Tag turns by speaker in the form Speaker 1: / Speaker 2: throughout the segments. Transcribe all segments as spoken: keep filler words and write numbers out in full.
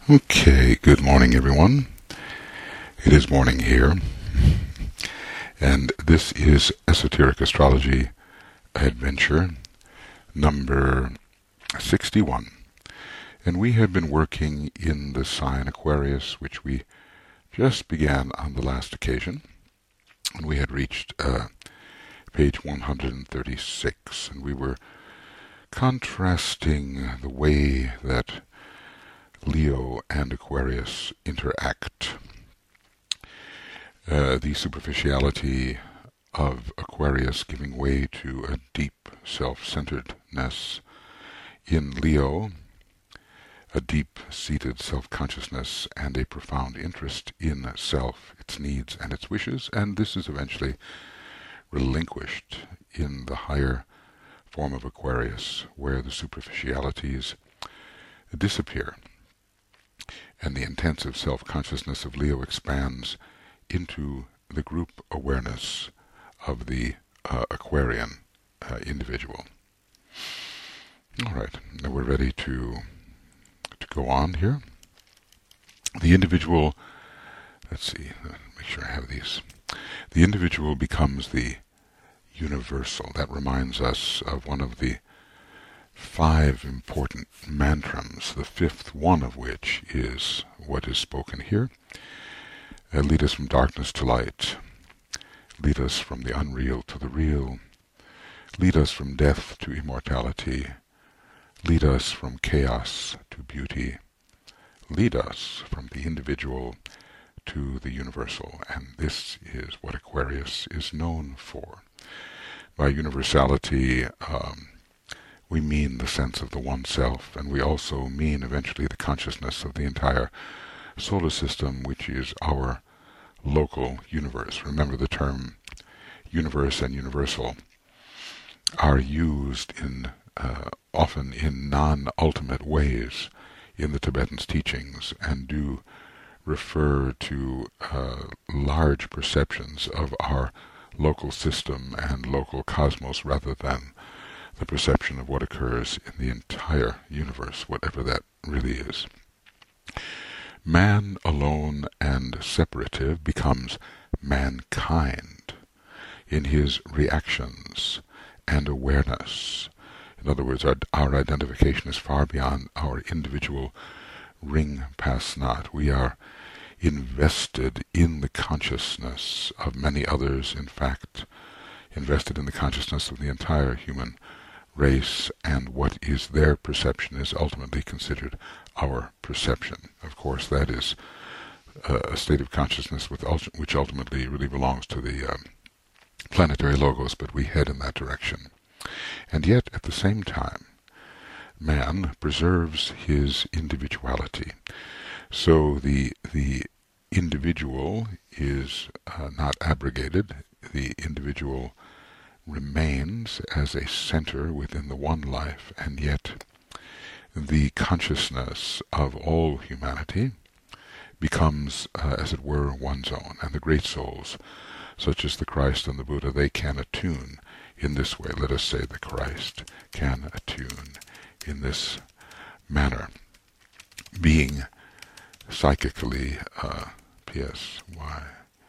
Speaker 1: Okay, good morning everyone. It is morning here, and this is Esoteric Astrology Adventure number sixty-one. And we have been working in the sign Aquarius, which we just began on the last occasion. And we had reached uh, page one hundred thirty-six, and we were contrasting the way that Leo and Aquarius interact. Uh, the superficiality of Aquarius giving way to a deep self-centeredness in Leo, a deep-seated self-consciousness and a profound interest in self, its needs and its wishes, and this is eventually relinquished in the higher form of Aquarius, where the superficialities disappear, and the intensive self-consciousness of Leo expands into the group awareness of the uh, Aquarian uh, individual. All right, now we're ready to to go on here. The individual, let's see, make sure I have these. The individual becomes the universal. That reminds us of one of the five important mantrams, the fifth one of which is what is spoken here. Uh, lead us from darkness to light. Lead us from the unreal to the real. Lead us from death to immortality. Lead us from chaos to beauty. Lead us from the individual to the universal. And this is what Aquarius is known for. By universality, um, we mean the sense of the one self, and we also mean eventually the consciousness of the entire solar system, which is our local universe. Remember, the term universe and universal are used in uh, often in non-ultimate ways in the Tibetan's teachings, and do refer to uh, large perceptions of our local system and local cosmos, rather than the perception of what occurs in the entire universe, whatever that really is. Man alone and separative becomes mankind in his reactions and awareness. In other words, our, our identification is far beyond our individual ring pass not. We are invested in the consciousness of many others, in fact, invested in the consciousness of the entire human race, and what is their perception is ultimately considered our perception. Of course, that is uh, a state of consciousness with ulti- which ultimately really belongs to the um, planetary logos, but we head in that direction. And yet, at the same time, man preserves his individuality. So the the individual is uh, not abrogated. The individual remains as a center within the one life, and yet the consciousness of all humanity becomes, uh, as it were, one's own. And the great souls, such as the Christ and the Buddha, they can attune in this way. Let us say the Christ can attune in this manner, being psychically, uh, P S Y,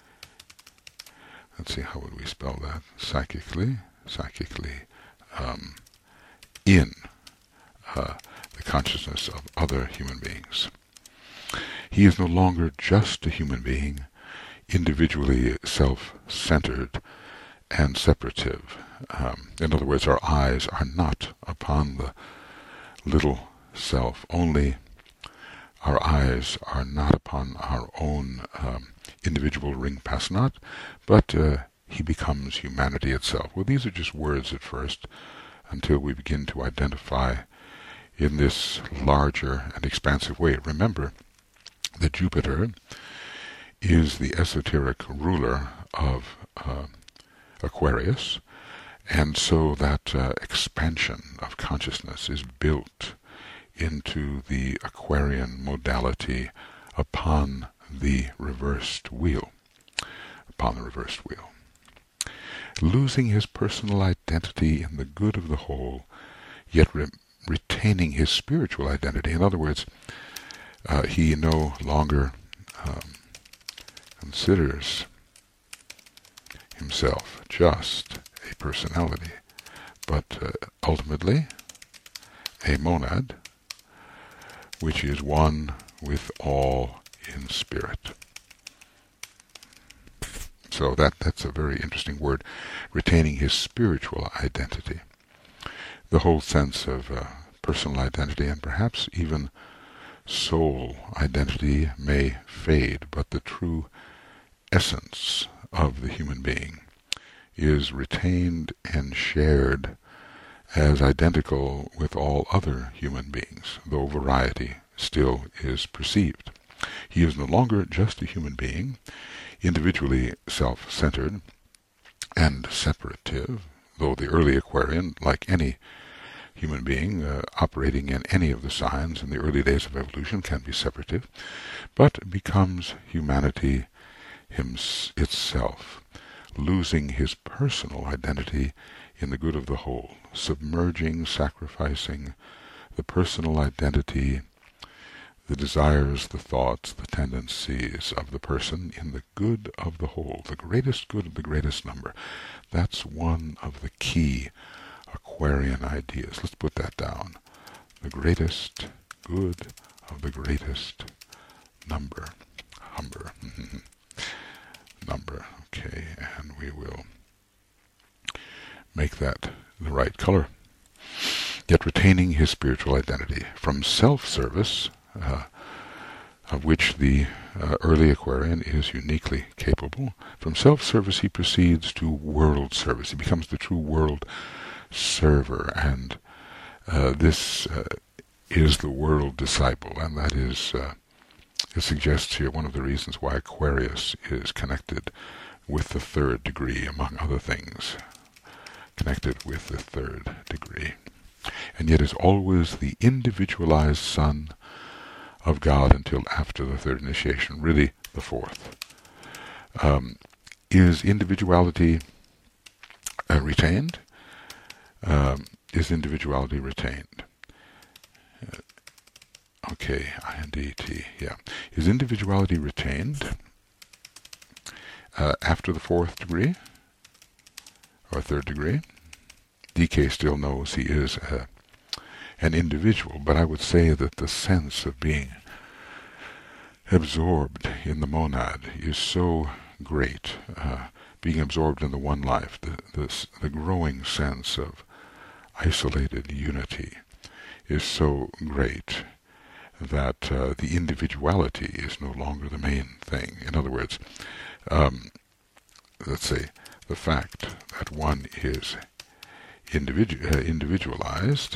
Speaker 1: let's see, how would we spell that? Psychically, psychically, um, in uh, the consciousness of other human beings. He is no longer just a human being, individually self-centered and separative. Um, in other words, our eyes are not upon the little self only. Our eyes are not upon our own um, individual ring pass not, but uh, he becomes humanity itself. Well, these are just words at first, until we begin to identify in this larger and expansive way. Remember that Jupiter is the esoteric ruler of uh, Aquarius, and so that uh, expansion of consciousness is built into the Aquarian modality upon the reversed wheel, upon the reversed wheel. Losing his personal identity in the good of the whole, yet re retaining his spiritual identity. In other words, Uh, he no longer um, considers himself just a personality, but uh, ultimately a monad, which is one with all in spirit. So that, that's a very interesting word, retaining his spiritual identity. The whole sense of uh, personal identity and perhaps even soul identity may fade, but the true essence of the human being is retained and shared as identical with all other human beings, though variety still is perceived. He is no longer just a human being, individually self-centered and separative, though the early Aquarian, like any human being uh, operating in any of the signs in the early days of evolution, can be separative, but becomes humanity hims itself, losing his personal identity in the good of the whole, submerging, sacrificing the personal identity, the desires, the thoughts, the tendencies of the person in the good of the whole, the greatest good of the greatest number. That's one of the key Aquarian ideas. Let's put that down. The greatest good of the greatest number. Humber. Number. Okay, and we will make that the right color. Yet retaining his spiritual identity. From self-service, uh, of which the uh, early Aquarian is uniquely capable, from self-service he proceeds to world service. He becomes the true world server, and uh, this uh, is the world disciple, and that is, uh, it suggests here one of the reasons why Aquarius is connected with the third degree, among other things, connected with the third degree, and yet is always the individualized son of God until after the third initiation, really the fourth. Um, is individuality uh, retained? Um, is individuality retained? Uh, okay, I N D T, yeah. Is individuality retained uh, after the fourth degree, or third degree? D K still knows he is a, an individual, but I would say that the sense of being absorbed in the monad is so great, uh, being absorbed in the one life, the, the, the growing sense of isolated unity is so great that uh, the individuality is no longer the main thing. In other words, um, let's say the fact that one is individu uh, individualized,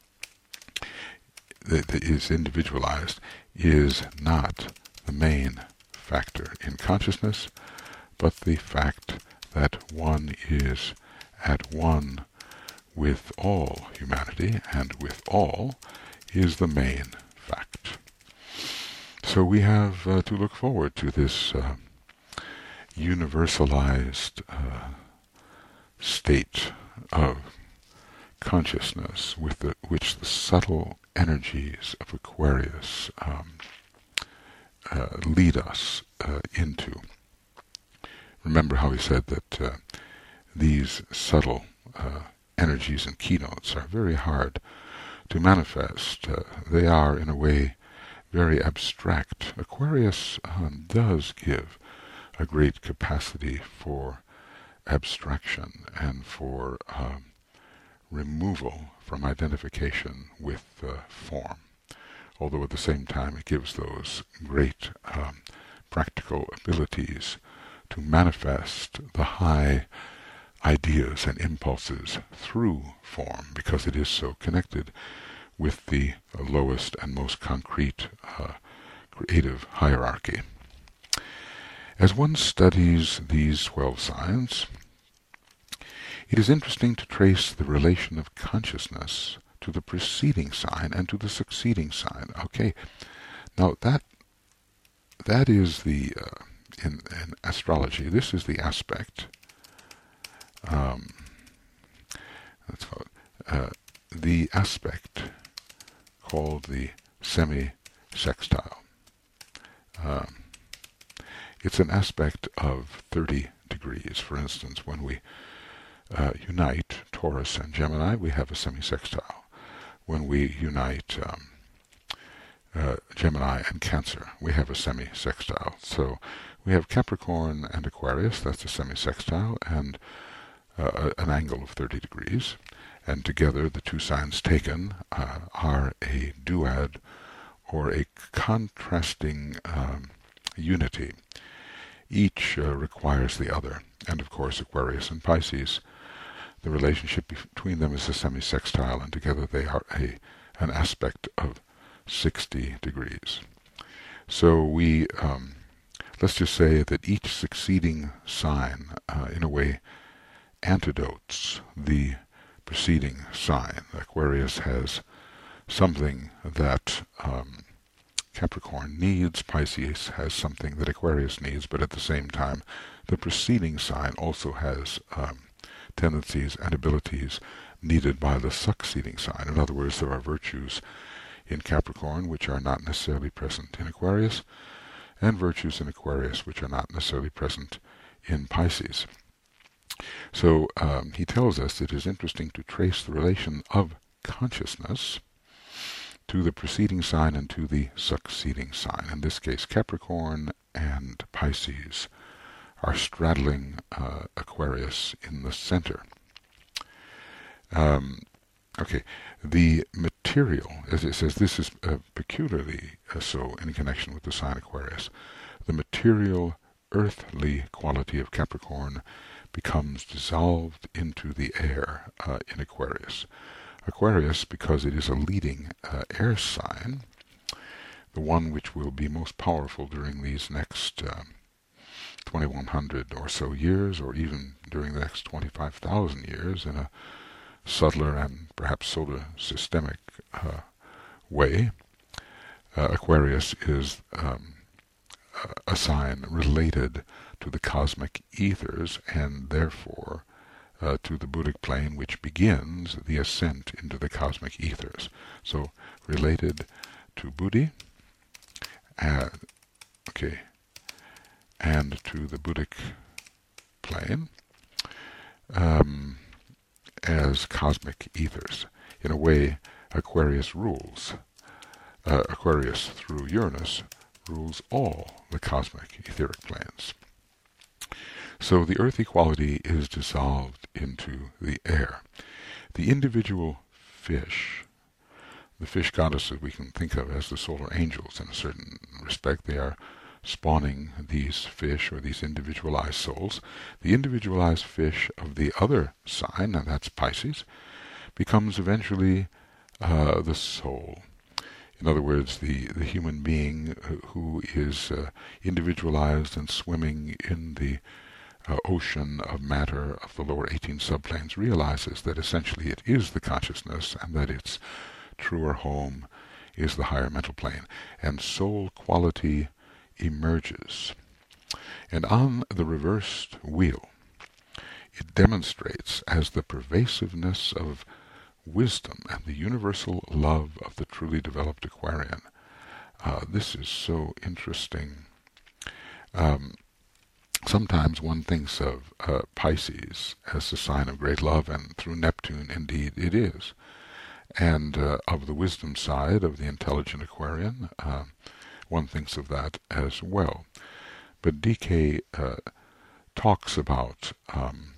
Speaker 1: that is individualized, is not the main factor in consciousness, but the fact that one is at one with all humanity and with all is the main fact. So we have uh, to look forward to this uh, universalized uh, state of consciousness with the, which the subtle energies of Aquarius um, uh, lead us uh, into. Remember how he said that uh, these subtle uh, energies and keynotes are very hard to manifest. Uh, they are, in a way, very abstract. Aquarius um, does give a great capacity for abstraction and for um, removal from identification with uh, form, although at the same time it gives those great um, practical abilities to manifest the high ideas and impulses through form, because it is so connected with the lowest and most concrete uh, creative hierarchy. As one studies these twelve signs, it is interesting to trace the relation of consciousness to the preceding sign and to the succeeding sign. Okay, now that that is the uh, in, in astrology, this is the aspect. Um, let's call it uh, the aspect called the semi semi-sextile. Um, it's an aspect of thirty degrees. For instance, when we uh, unite Taurus and Gemini, we have a semi-sextile. When we unite um, uh, Gemini and Cancer, we have a semi-sextile. So we have Capricorn and Aquarius, that's a semi-sextile, and uh, an angle of thirty degrees. And together, the two signs taken uh, are a duad, or a contrasting um, unity. Each uh, requires the other. And of course, Aquarius and Pisces, the relationship between them is a semi-sextile, and together they are a an aspect of sixty degrees. So we, um, let's just say that each succeeding sign, uh, in a way, antidotes the preceding sign. Aquarius has something that um, Capricorn needs, Pisces has something that Aquarius needs, but at the same time, the preceding sign also has um, tendencies and abilities needed by the succeeding sign. In other words, there are virtues in Capricorn which are not necessarily present in Aquarius, and virtues in Aquarius which are not necessarily present in Pisces. So um, he tells us it is interesting to trace the relation of consciousness to the preceding sign and to the succeeding sign. In this case, Capricorn and Pisces are straddling uh, Aquarius in the center. Um, okay, the material, as it says, this is uh, peculiarly uh, so in connection with the sign Aquarius. The material, earthly quality of Capricorn becomes dissolved into the air uh, in Aquarius. Aquarius, because it is a leading uh, air sign, the one which will be most powerful during these next um, twenty-one hundred or so years, or even during the next twenty-five thousand years, in a subtler and perhaps solar systemic uh, way, uh, Aquarius is um, a sign related to the cosmic ethers, and therefore uh, to the Buddhic plane, which begins the ascent into the cosmic ethers. So related to Buddhi, uh, okay, and to the Buddhic plane um, as cosmic ethers. In a way, Aquarius rules. Uh, Aquarius, through Uranus, rules all the cosmic etheric planes. So the earthy quality is dissolved into the air. The individual fish, the fish goddesses we can think of as the solar angels in a certain respect, they are spawning these fish or these individualized souls. The individualized fish of the other sign, and that's Pisces, becomes eventually uh, the soul. In other words, the, the human being who is uh, individualized and swimming in the uh, ocean of matter of the lower eighteen subplanes realizes that essentially it is the consciousness, and that its truer home is the higher mental plane. And soul quality emerges. And on the reversed wheel, it demonstrates as the pervasiveness of wisdom and the universal love of the truly developed Aquarian. Uh, this is so interesting. Um, sometimes one thinks of uh, Pisces as the sign of great love, and through Neptune, indeed, it is. And uh, of the wisdom side of the intelligent Aquarian, uh, one thinks of that as well. But D K uh, talks about um,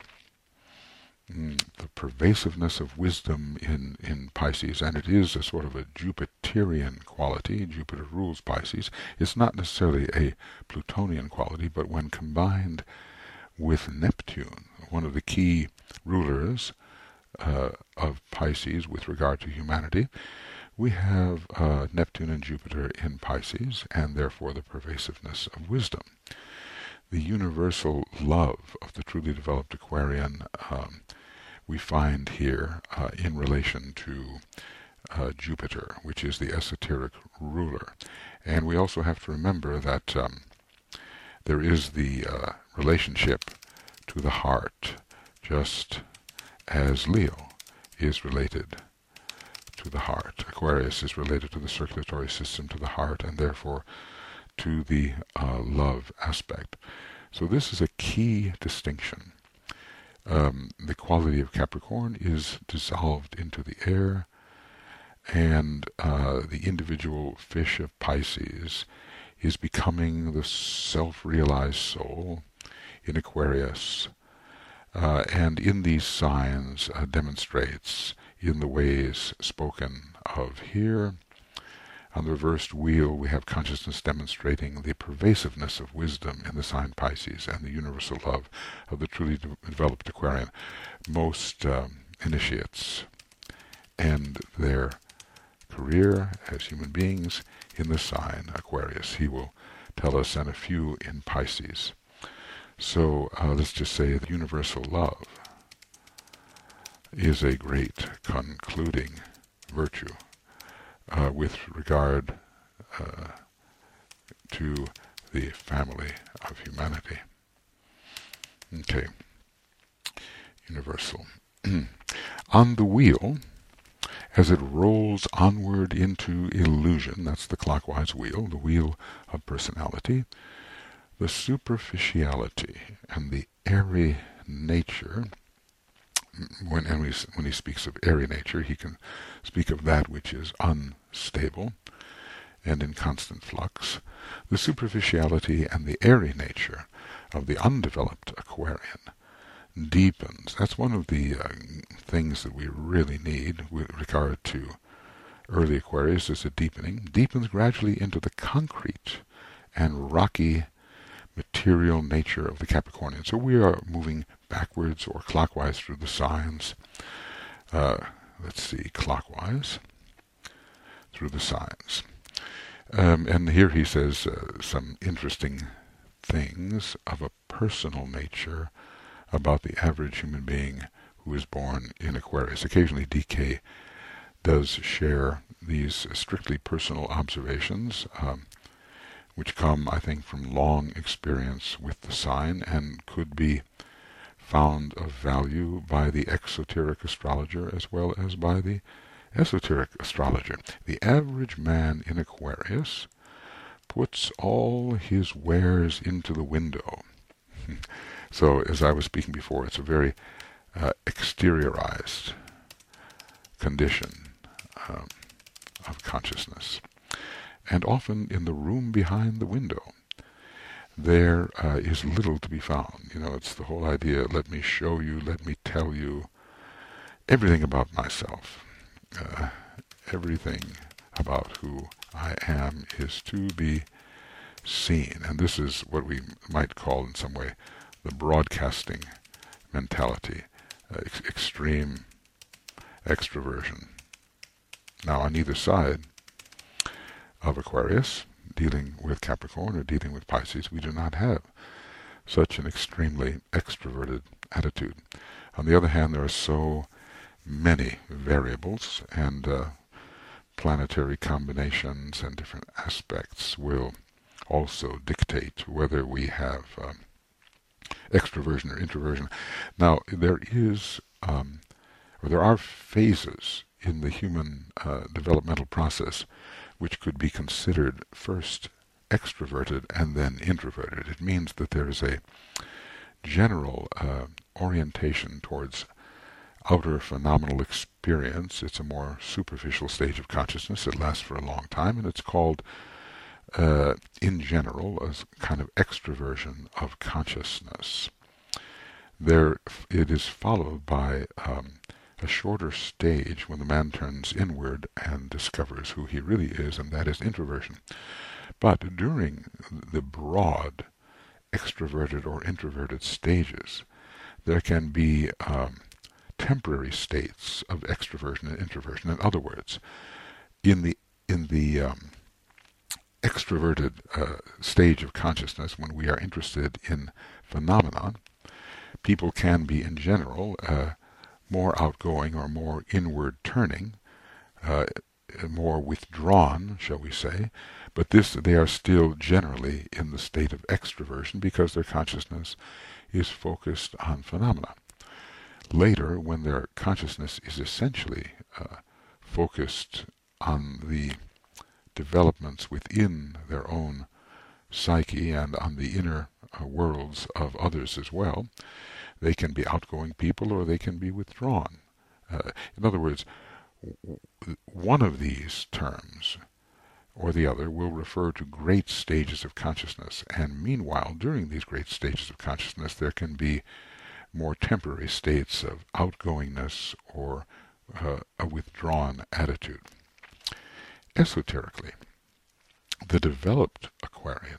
Speaker 1: the pervasiveness of wisdom in, in Pisces, and it is a sort of a Jupiterian quality. Jupiter rules Pisces. It's not necessarily a Plutonian quality, but when combined with Neptune, one of the key rulers uh, of Pisces with regard to humanity, we have uh, Neptune and Jupiter in Pisces, and therefore the pervasiveness of wisdom. The universal love of the truly developed Aquarian um, we find here uh, in relation to uh, Jupiter, which is the esoteric ruler. And we also have to remember that um, there is the uh, relationship to the heart, just as Leo is related to the heart. Aquarius is related to the circulatory system, to the heart, and therefore to the uh, love aspect. So this is a key distinction. Um, the quality of Capricorn is dissolved into the air, and uh, the individual fish of Pisces is becoming the self-realized soul in Aquarius, uh, and in these signs uh, demonstrates in the ways spoken of here. On the reversed wheel we have consciousness demonstrating the pervasiveness of wisdom in the sign Pisces and the universal love of the truly de developed Aquarian. Most um, initiates end their career as human beings in the sign Aquarius. He will tell us, and a few in Pisces. So uh, let's just say that universal love is a great concluding virtue uh, with regard uh, to the family of humanity. Okay, universal. On the wheel, as it rolls onward into illusion, that's the clockwise wheel, the wheel of personality, the superficiality and the airy nature, when, and we, when he speaks of airy nature, he can speak of that which is unstable and in constant flux. The superficiality and the airy nature of the undeveloped Aquarian deepens. That's one of the uh, things that we really need with regard to early Aquarius, is a deepening. Deepens gradually into the concrete and rocky material nature of the Capricornian. So we are moving backwards or clockwise through the signs. Uh, let's see, clockwise through the signs. Um, and here he says uh, some interesting things of a personal nature about the average human being who is born in Aquarius. Occasionally D K does share these strictly personal observations, um, which come, I think, from long experience with the sign and could be found of value by the exoteric astrologer as well as by the esoteric astrologer. The average man in Aquarius puts all his wares into the window. So, as I was speaking before, it's a very uh, exteriorized condition um, of consciousness. And often in the room behind the window, there uh, is little to be found. You know, it's the whole idea, let me show you, let me tell you everything about myself. Uh, everything about who I am is to be seen. And this is what we might call in some way the broadcasting mentality, uh, ex extreme extroversion. Now, on either side of Aquarius, dealing with Capricorn or dealing with Pisces, we do not have such an extremely extroverted attitude. On the other hand, there are so many variables, and uh, planetary combinations and different aspects will also dictate whether we have um, extroversion or introversion. Now, there is, um, or there are phases in the human uh, developmental process which could be considered first extroverted and then introverted. It means that there is a general uh, orientation towards outer phenomenal experience. It's a more superficial stage of consciousness. It lasts for a long time, and it's called, uh, in general, a kind of extroversion of consciousness. There, it is followed by um, a shorter stage when the man turns inward and discovers who he really is, and that is introversion. But during the broad extroverted or introverted stages, there can be um, temporary states of extroversion and introversion. In other words, in the in the um, extroverted uh, stage of consciousness, when we are interested in phenomena, people can be, in general, uh, more outgoing or more inward turning, uh, more withdrawn, shall we say, but this they are still generally in the state of extroversion because their consciousness is focused on phenomena. Later, when their consciousness is essentially uh, focused on the developments within their own psyche and on the inner uh, worlds of others as well. They can be outgoing people or they can be withdrawn. Uh, in other words, w- one of these terms or the other will refer to great stages of consciousness, and meanwhile, during these great stages of consciousness, there can be more temporary states of outgoingness or uh, a withdrawn attitude. Esoterically, the developed Aquarian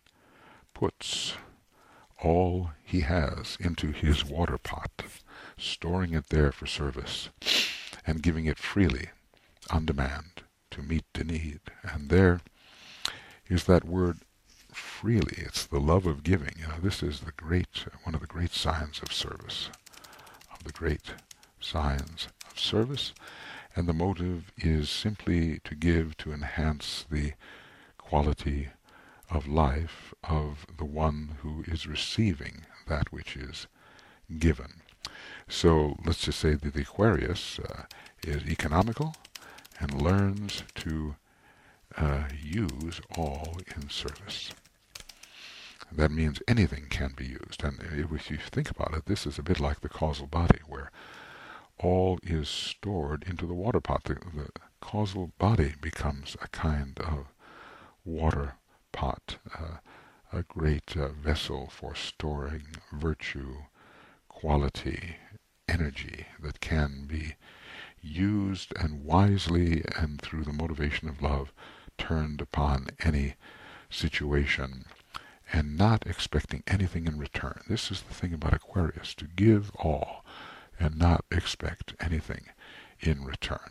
Speaker 1: puts all he has into his water pot, storing it there for service, and giving it freely, on demand, to meet the need. And there is that word freely. It's the love of giving. You know, this is the great, one of the great signs of service, of the great signs of service. And the motive is simply to give, to enhance the quality of life of the one who is receiving that which is given. So let's just say that the Aquarius uh, is economical and learns to uh, use all in service. That means anything can be used. And if you think about it, this is a bit like the causal body, where all is stored into the water pot. The, the causal body becomes a kind of water pot, uh, a great uh, vessel for storing virtue, quality, energy that can be used and wisely and through the motivation of love turned upon any situation and not expecting anything in return. This is the thing about Aquarius, to give all and not expect anything in return.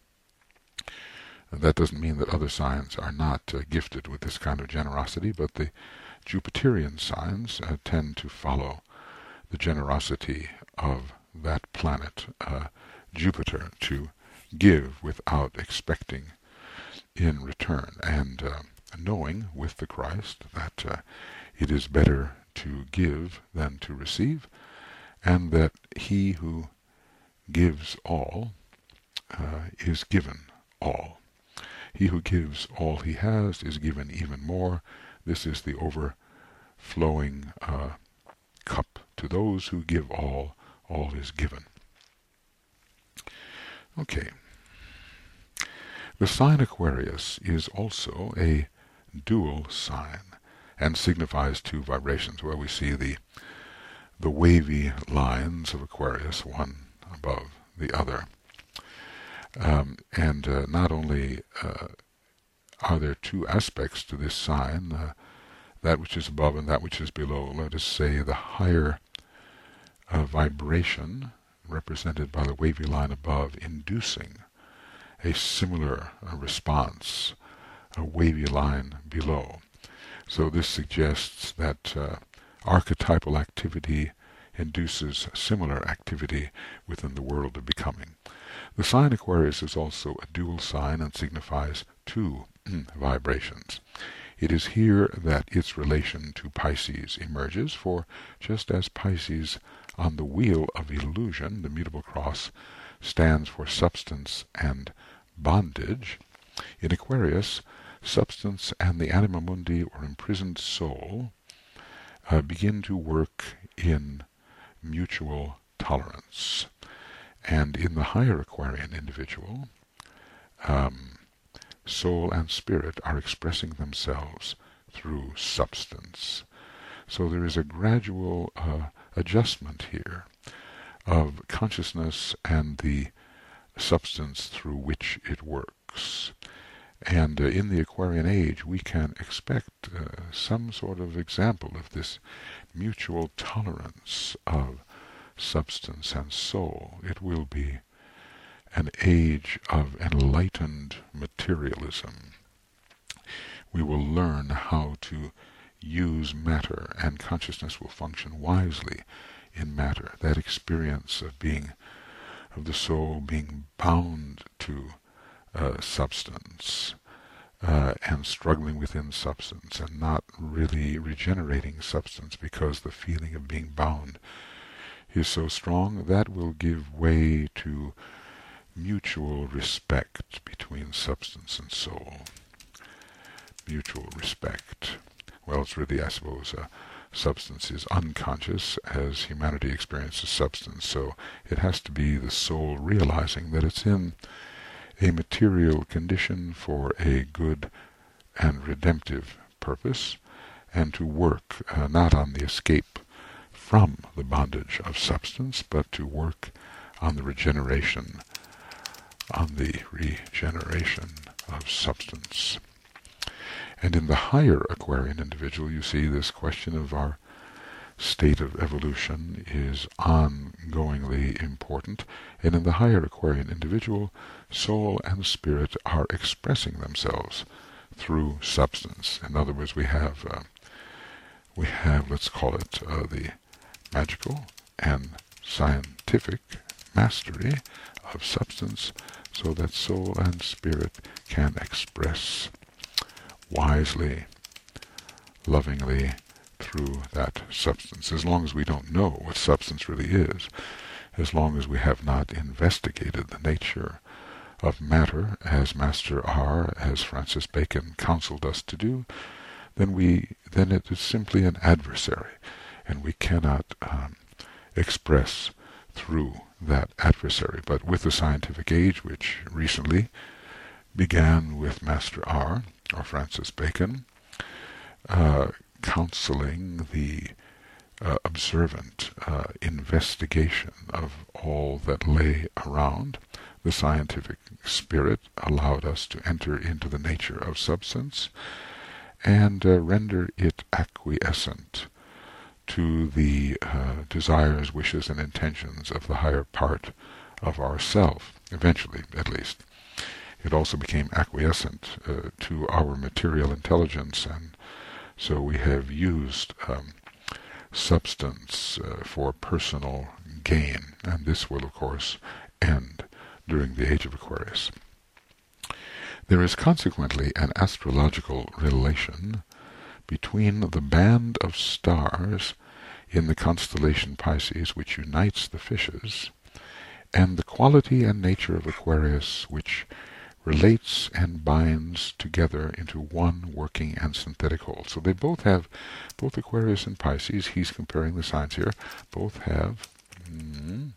Speaker 1: And that doesn't mean that other signs are not uh, gifted with this kind of generosity, but the Jupiterian signs uh, tend to follow the generosity of that planet, uh, Jupiter, to give without expecting in return, and uh, knowing with the Christ that uh, it is better to give than to receive, and that he who gives all uh, is given all. He who gives all he has is given even more. This is the overflowing uh, cup. To those who give all, all is given. Okay. The sign Aquarius is also a dual sign and signifies two vibrations, where we see the the wavy lines of Aquarius, one above the other. Um, and uh, not only uh, are there two aspects to this sign, uh, that which is above and that which is below. Let us say the higher uh, vibration, represented by the wavy line above, inducing a similar uh, response, a wavy line below. So this suggests that uh, archetypal activity induces similar activity within the world of becoming. The sign Aquarius is also a dual sign and signifies two vibrations. It is here that its relation to Pisces emerges, for just as Pisces on the wheel of illusion, the mutable cross, stands for substance and bondage, in Aquarius, substance and the anima mundi, or imprisoned soul, uh, begin to work in mutual tolerance. And in the higher Aquarian individual, um, soul and spirit are expressing themselves through substance. So there is a gradual uh, adjustment here of consciousness and the substance through which it works. And uh, in the Aquarian age, we can expect uh, some sort of example of this mutual tolerance of substance and soul. It will be an age of enlightened materialism. We will learn how to use matter, and consciousness will function wisely in matter. That experience of being, of the soul being bound to uh, substance, uh, and struggling within substance, and not really regenerating substance because the feeling of being bound is so strong, that will give way to mutual respect between substance and soul. Mutual respect. Well, it's really, I suppose, uh, substance is unconscious as humanity experiences substance, so it has to be the soul realizing that it's in a material condition for a good and redemptive purpose, and to work uh, not on the escape from the bondage of substance, but to work on the regeneration, on the regeneration of substance. And in the higher Aquarian individual, you see this question of our state of evolution is ongoingly important, and in the higher Aquarian individual, soul and spirit are expressing themselves through substance. In other words, we have, uh, we have, let's call it, uh, the magical and scientific mastery of substance, so that soul and spirit can express wisely, lovingly, through that substance, as long as we don't know what substance really is, as long as we have not investigated the nature of matter, as Master R, as Francis Bacon counseled us to do, then we then it is simply an adversary, and we cannot um, express through that adversary. But with the scientific age, which recently began with Master R, or Francis Bacon, uh, counseling the uh, observant uh, investigation of all that lay around, the scientific spirit allowed us to enter into the nature of substance and uh, render it acquiescent to the uh, desires, wishes, and intentions of the higher part of ourself, eventually at least. It also became acquiescent uh, to our material intelligence, and so we have used um, substance uh, for personal gain, and this will, of course, end during the age of Aquarius. There is consequently an astrological relation between the band of stars in the constellation Pisces, which unites the fishes, and the quality and nature of Aquarius, which relates and binds together into one working and synthetic whole. So they both have, both Aquarius and Pisces, he's comparing the signs here, both have, mm,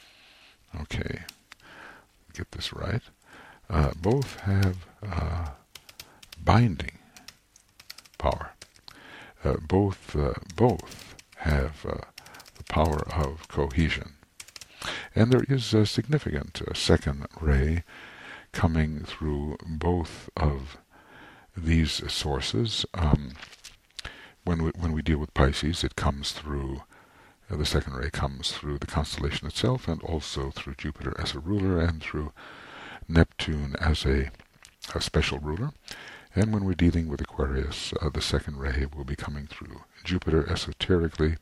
Speaker 1: okay, get this right, uh, both have uh, binding power. Uh, both, uh, both have uh, the power of cohesion. And there is a significant uh, second ray coming through both of these sources. Um, when we, when we deal with Pisces, it comes through, uh, the second ray comes through the constellation itself, and also through Jupiter as a ruler, and through Neptune as a, a special ruler. And when we're dealing with Aquarius, uh, the second ray will be coming through Jupiter esoterically,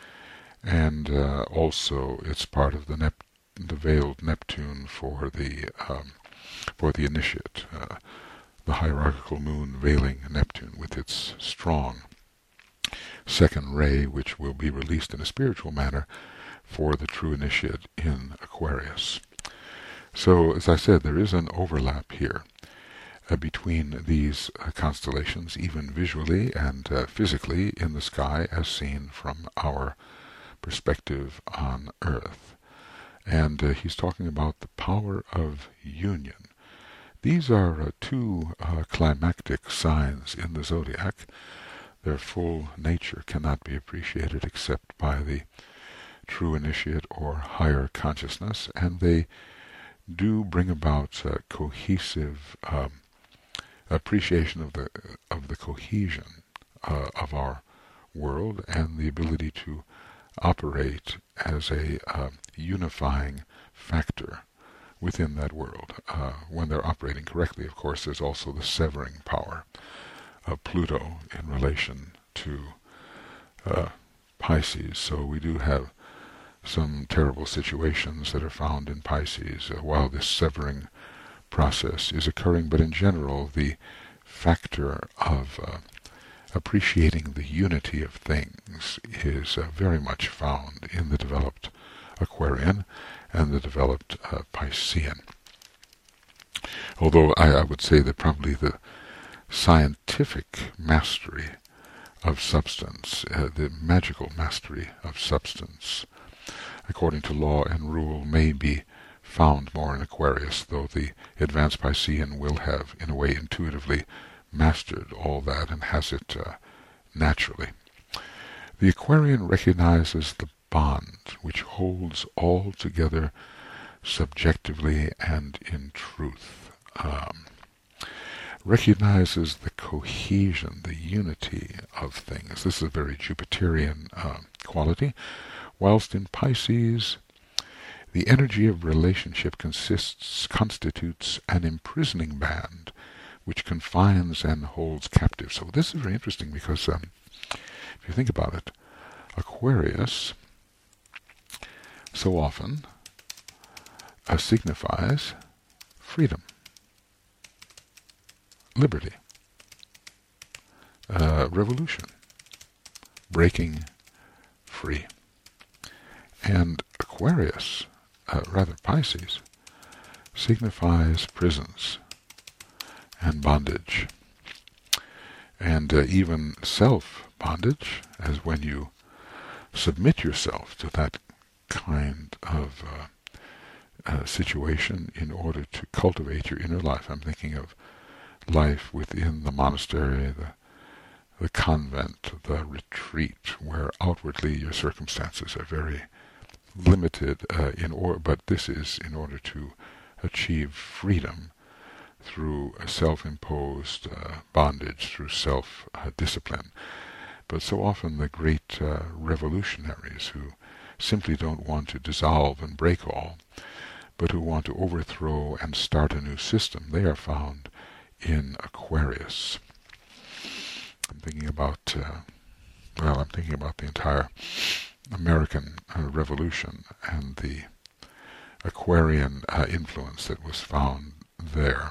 Speaker 1: and uh, also it's part of the, Nep the veiled Neptune for the um, for the initiate, uh, the hierarchical moon veiling Neptune with its strong second ray, which will be released in a spiritual manner for the true initiate in Aquarius. So, as I said, there is an overlap here uh, between these uh, constellations, even visually and uh, physically in the sky, as seen from our perspective on Earth. And uh, he's talking about the power of union. These are uh, two uh, climactic signs in the zodiac. Their full nature cannot be appreciated except by the true initiate or higher consciousness, and they do bring about uh, cohesive um, appreciation of the of the cohesion uh, of our world, and the ability to operate as a uh, unifying factor within that world. Uh, when they're operating correctly, of course, there's also the severing power of Pluto in relation to uh, Pisces. So we do have some terrible situations that are found in Pisces uh, while this severing process is occurring, but in general the factor of uh, appreciating the unity of things is uh, very much found in the developed Aquarian and the developed uh, Piscean. Although I, I would say that probably the scientific mastery of substance, uh, the magical mastery of substance, according to law and rule, may be found more in Aquarius, though the advanced Piscean will have, in a way, intuitively mastered all that and has it uh, naturally. The Aquarian recognizes the bond which holds all together subjectively and in truth, um, recognizes the cohesion, the unity of things. This is a very Jupiterian uh, quality, whilst in Pisces the energy of relationship consists constitutes an imprisoning band which confines and holds captive. So this is very interesting because um, if you think about it, Aquarius so often uh, signifies freedom, liberty, uh, revolution, breaking free. And Aquarius, uh, rather Pisces, signifies prisons and bondage, and uh, even self-bondage, as when you submit yourself to that kind of uh, uh, situation in order to cultivate your inner life. I'm thinking of life within the monastery, the, the convent, the retreat, where outwardly your circumstances are very limited, uh, in or but this is in order to achieve freedom through a self-imposed uh, bondage, through self-discipline. Uh, but so often the great uh, revolutionaries who simply don't want to dissolve and break all, but who want to overthrow and start a new system, they are found in Aquarius. I'm thinking about, uh, well, I'm thinking about the entire American uh, Revolution and the Aquarian uh, influence that was found there.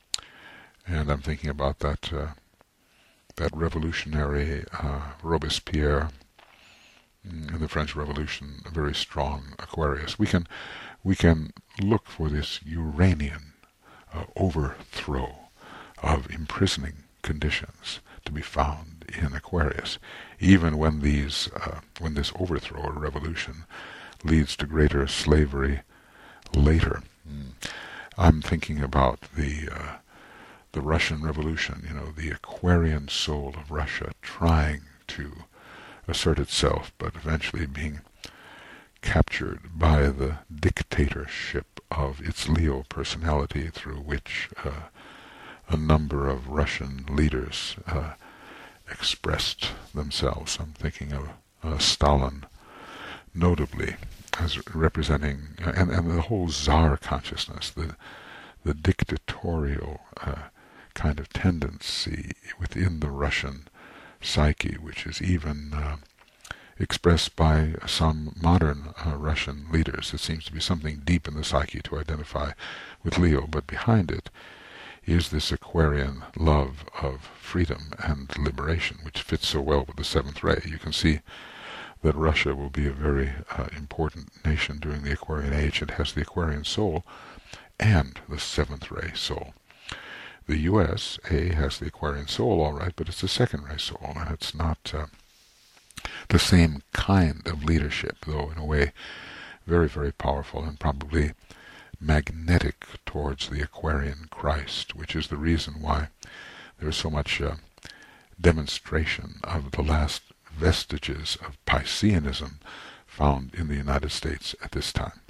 Speaker 1: And I'm thinking about that uh, that revolutionary uh, Robespierre in the French Revolution, a very strong Aquarius. We can we can look for this Uranian uh, overthrow of imprisoning conditions to be found in Aquarius, even when these uh, when this overthrow or revolution leads to greater slavery later. Mm. I'm thinking about the uh, the Russian Revolution, you know, the Aquarian soul of Russia trying to assert itself, but eventually being captured by the dictatorship of its Leo personality, through which uh, a number of Russian leaders uh, expressed themselves. I'm thinking of uh, Stalin, notably, as representing, uh, and, and the whole Tsar consciousness, the the dictatorial uh, kind of tendency within the Russian psyche, which is even uh, expressed by some modern uh, Russian leaders. It seems to be something deep in the psyche to identify with Leo, but behind it is this Aquarian love of freedom and liberation, which fits so well with the seventh ray. You can see that Russia will be a very uh, important nation during the Aquarian age. It has the Aquarian soul and the seventh ray soul. The U S A has the Aquarian soul, all right, but it's the second ray soul, and it's not uh, the same kind of leadership, though in a way very, very powerful and probably magnetic towards the Aquarian Christ, which is the reason why there is so much uh, demonstration of the last vestiges of Pisceanism found in the United States at this time.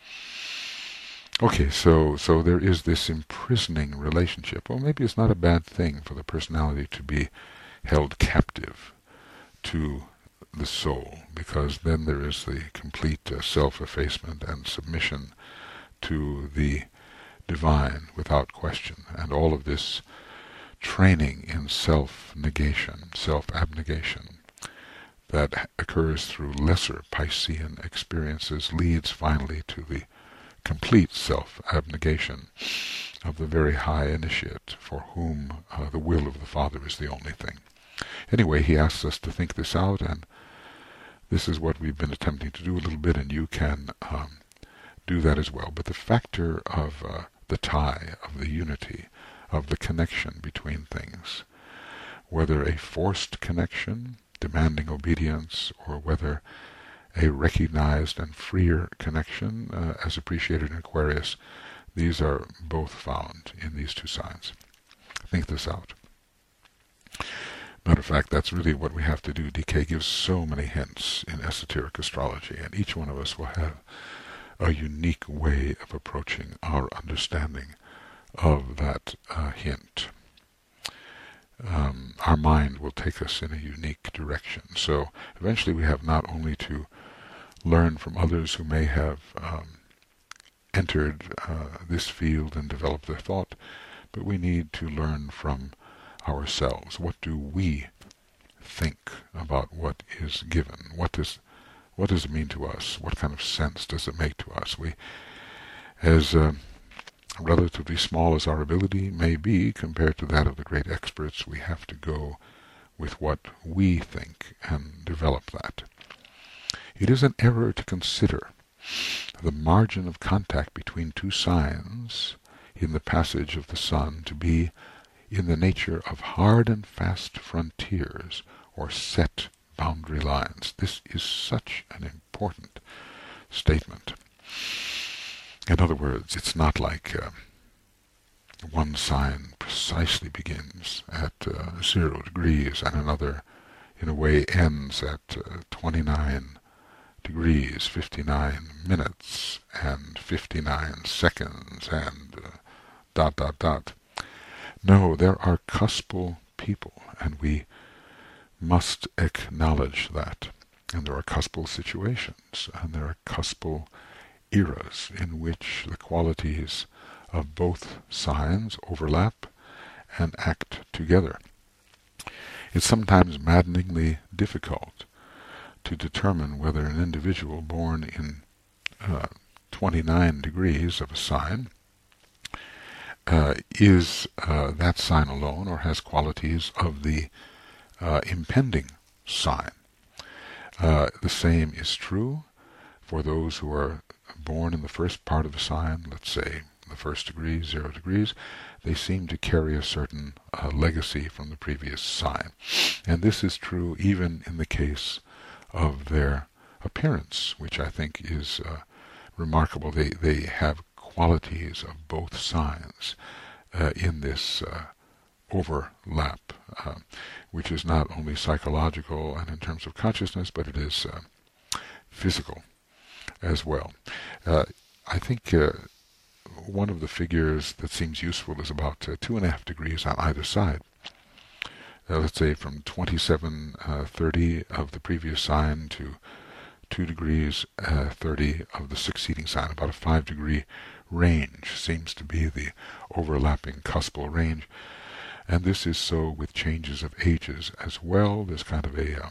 Speaker 1: Okay, so so there is this imprisoning relationship. Well, maybe it's not a bad thing for the personality to be held captive to the soul, because then there is the complete uh, self-effacement and submission to the divine without question, and all of this training in self-negation, self-abnegation that occurs through lesser Piscean experiences leads finally to the complete self-abnegation of the very high initiate, for whom uh, the will of the Father is the only thing. Anyway, he asks us to think this out, and this is what we've been attempting to do a little bit, and you can um, do that as well. But the factor of uh, the tie, of the unity, of the connection between things. Whether a forced connection, demanding obedience, or whether a recognized and freer connection, uh, as appreciated in Aquarius, these are both found in these two signs. Think this out. Matter of fact, that's really what we have to do. D K gives so many hints in esoteric astrology, and each one of us will have a unique way of approaching our understanding of that uh, hint. Um, our mind will take us in a unique direction. So eventually we have not only to learn from others who may have um, entered uh, this field and developed their thought, but we need to learn from ourselves. What do we think about what is given? What does what does it mean to us? What kind of sense does it make to us? We, as uh, relatively small as our ability may be compared to that of the great experts, we have to go with what we think and develop that. It is an error to consider the margin of contact between two signs in the passage of the sun to be in the nature of hard and fast frontiers or set boundary lines. This is such an important statement. In other words, it's not like uh, one sign precisely begins at uh, zero degrees and another, in a way, ends at uh, twenty-nine degrees, fifty-nine minutes, and fifty-nine seconds, and uh, dot, dot, dot. No, there are cuspal people, and we must acknowledge that. And there are cuspal situations, and there are cuspal eras in which the qualities of both signs overlap and act together. It's sometimes maddeningly difficult to determine whether an individual born in uh, twenty-nine degrees of a sign uh, is uh, that sign alone or has qualities of the uh, impending sign. Uh, the same is true for those who are born in the first part of a sign, let's say the first degree, zero degrees. They seem to carry a certain uh, legacy from the previous sign. And this is true even in the case of their appearance, which I think is uh, remarkable. They, they have qualities of both signs uh, in this uh, overlap, uh, which is not only psychological and in terms of consciousness, but it is uh, physical as well. Uh, I think uh, one of the figures that seems useful is about uh, two and a half degrees on either side. Uh, let's say from twenty-seven thirty uh, of the previous sign to two degrees uh, thirty of the succeeding sign. About a five degree range seems to be the overlapping cuspal range. And this is so with changes of ages as well. There's kind of a um,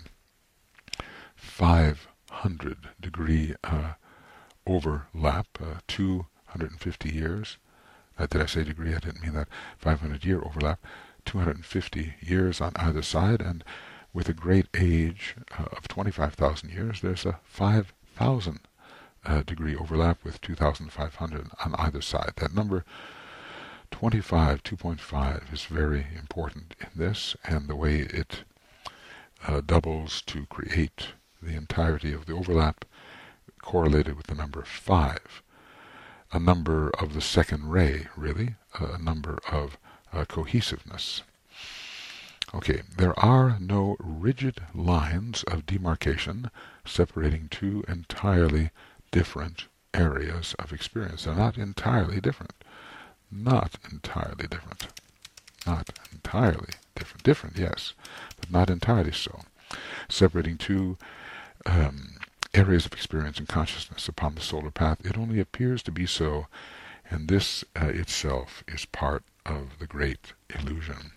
Speaker 1: five hundred degree uh, overlap, uh, two hundred fifty years. Uh, did I say degree? I didn't mean that. five hundred year overlap. two hundred fifty years on either side, and with a great age uh, of twenty-five thousand years, there's a five thousand uh, degree overlap with two thousand five hundred on either side. That number twenty-five, two point five, is very important in this, and the way it uh, doubles to create the entirety of the overlap correlated with the number five, a number of the second ray, really, a number of Uh, cohesiveness. Okay, there are no rigid lines of demarcation separating two entirely different areas of experience. They're not entirely different. Not entirely different. Not entirely different. Different, yes, but not entirely so. Separating two um, areas of experience and consciousness upon the solar path, it only appears to be so, and this uh, itself is part of the great illusion.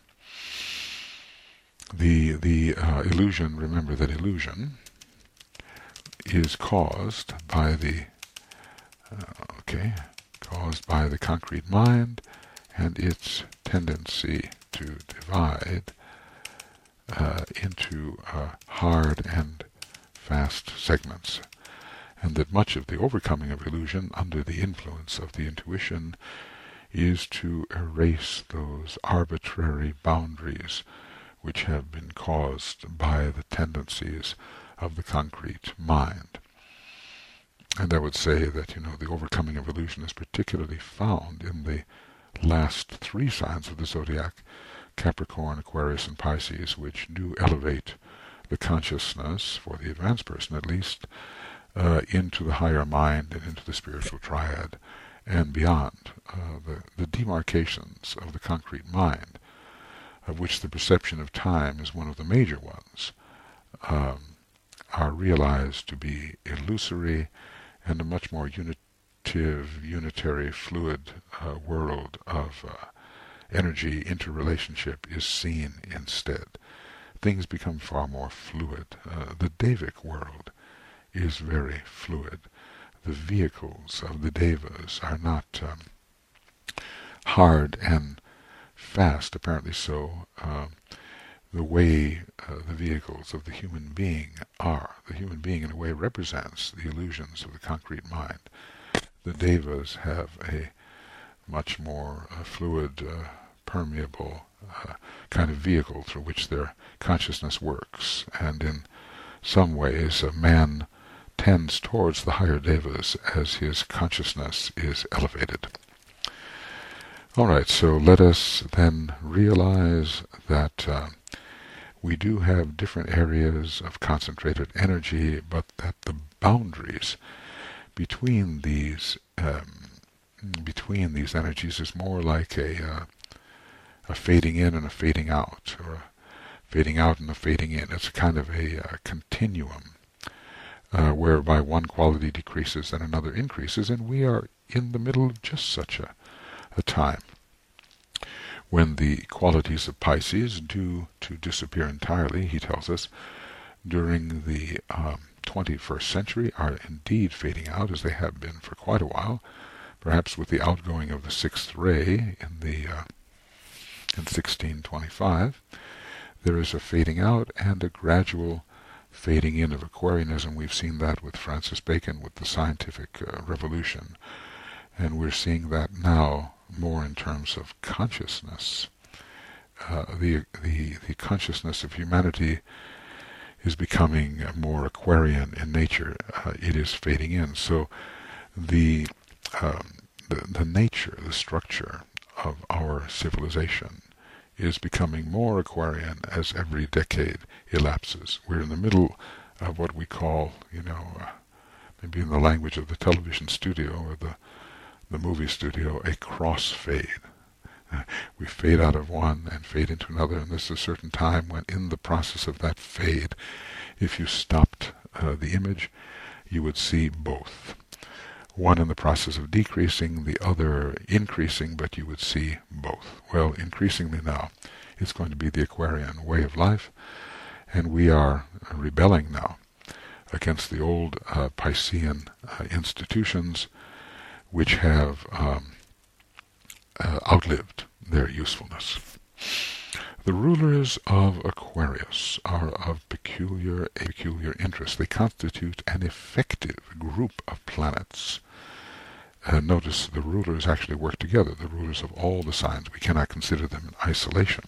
Speaker 1: The the uh, illusion, remember that illusion is caused by the uh, okay, caused by the concrete mind and its tendency to divide uh, into uh, hard and fast segments, and that much of the overcoming of illusion under the influence of the intuition is to erase those arbitrary boundaries which have been caused by the tendencies of the concrete mind. And I would say that, you know, the overcoming of illusion is particularly found in the last three signs of the zodiac, Capricorn, Aquarius, and Pisces, which do elevate the consciousness, for the advanced person at least, uh, into the higher mind and into the spiritual triad and beyond. Uh, the, the demarcations of the concrete mind, of which the perception of time is one of the major ones, um, are realized to be illusory, and a much more unitive, unitary, fluid uh, world of uh, energy interrelationship is seen instead. Things become far more fluid. Uh, the Devic world is very fluid. The vehicles of the Devas are not um, hard and fast, apparently so, uh, the way uh, the vehicles of the human being are. The human being in a way represents the illusions of the concrete mind. The Devas have a much more uh, fluid, uh, permeable uh, kind of vehicle through which their consciousness works, and in some ways a man tends towards the higher Devas as his consciousness is elevated. All right, so let us then realize that uh, we do have different areas of concentrated energy, but that the boundaries between these um, between these energies is more like a uh, a fading in and a fading out, or a fading out and a fading in. It's kind of a uh, continuum, uh, whereby one quality decreases and another increases, and we are in the middle of just such a, a time, when the qualities of Pisces due to disappear entirely, he tells us, during the um, twenty-first century are indeed fading out, as they have been for quite a while, perhaps with the outgoing of the sixth ray in the uh, in sixteen twenty-five. There is a fading out and a gradual fading in of Aquarianism. We've seen that with Francis Bacon, with the scientific uh, revolution, and we're seeing that now more in terms of consciousness. Uh, the, the, the consciousness of humanity is becoming more Aquarian in nature. Uh, it is fading in. So the, um, the, the nature, the structure of our civilization is becoming more Aquarian as every decade elapses. We're in the middle of what we call, you know, uh, maybe in the language of the television studio or the the movie studio, a crossfade. Uh, we fade out of one and fade into another, and there's a certain time when in the process of that fade, if you stopped uh, the image, you would see both. One in the process of decreasing, the other increasing, but you would see both. Well, increasingly now, it's going to be the Aquarian way of life, and we are rebelling now against the old uh, Piscean uh, institutions, which have um, uh, outlived their usefulness. The rulers of Aquarius are of peculiar, a peculiar interest. They constitute an effective group of planets. Uh, notice the rulers actually work together, the rulers of all the signs. We cannot consider them in isolation.